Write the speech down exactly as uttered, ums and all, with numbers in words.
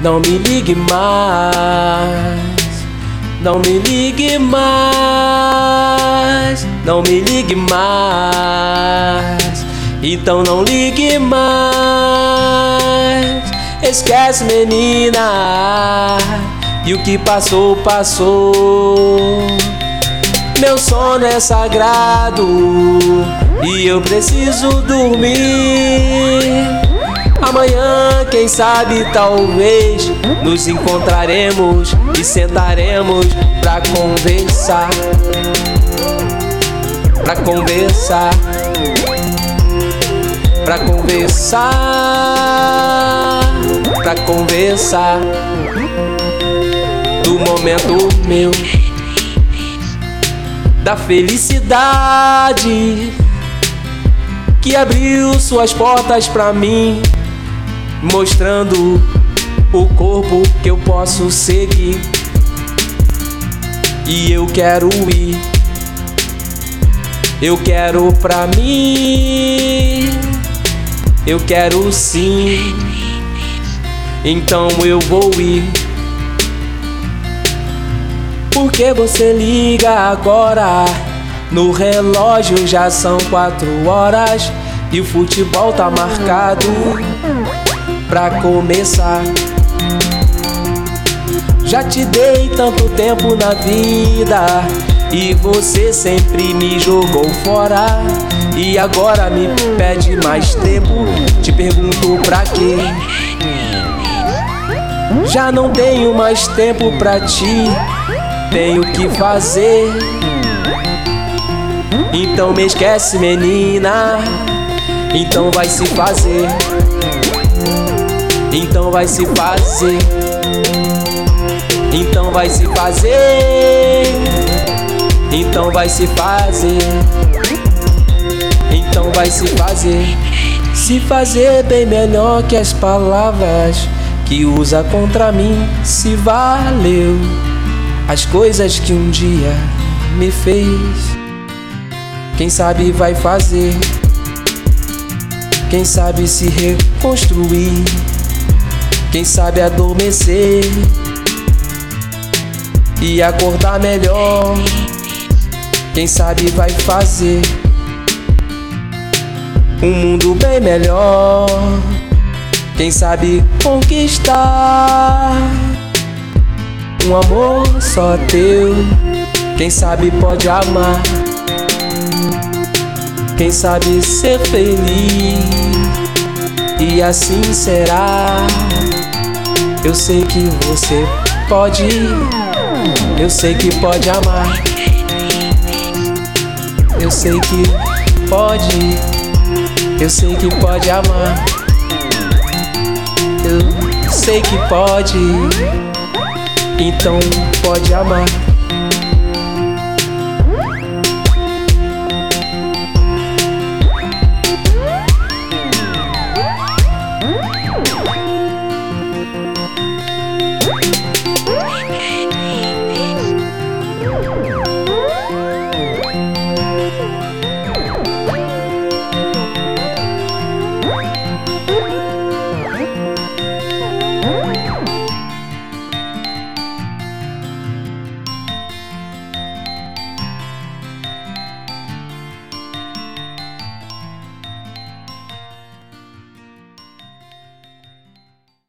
Não me ligue mais, não me ligue mais, não me ligue mais. Então não ligue mais. Esquece, menina, e o que passou, passou. Meu sono é sagrado e eu preciso dormir. Amanhã, quem sabe, talvez nos encontraremos e sentaremos pra conversar, pra conversar, pra conversar, pra conversar do momento meu, da felicidade que abriu suas portas pra mim, mostrando o corpo que eu posso seguir. E eu quero ir, eu quero pra mim, eu quero sim. Então eu vou ir. Por que você liga agora? No relógio já são quatro horas e o futebol tá marcado pra começar. Já te dei tanto tempo na vida e você sempre me jogou fora. E agora me pede mais tempo, te pergunto pra quê? Já não tenho mais tempo pra ti, tenho que fazer. Então me esquece, menina, então vai se fazer. Então vai se fazer, então vai se fazer, então vai se fazer, então vai se fazer. Se fazer bem melhor que as palavras que usa contra mim. Se valeu as coisas que um dia me fez, quem sabe vai fazer, quem sabe se reconstruir, quem sabe adormecer e acordar melhor. Quem sabe vai fazer um mundo bem melhor. Quem sabe conquistar um amor só teu. Quem sabe pode amar, quem sabe ser feliz, e assim será. Eu sei que você pode, eu sei que pode amar, eu sei que pode, eu sei que pode amar, eu sei que pode, então pode amar.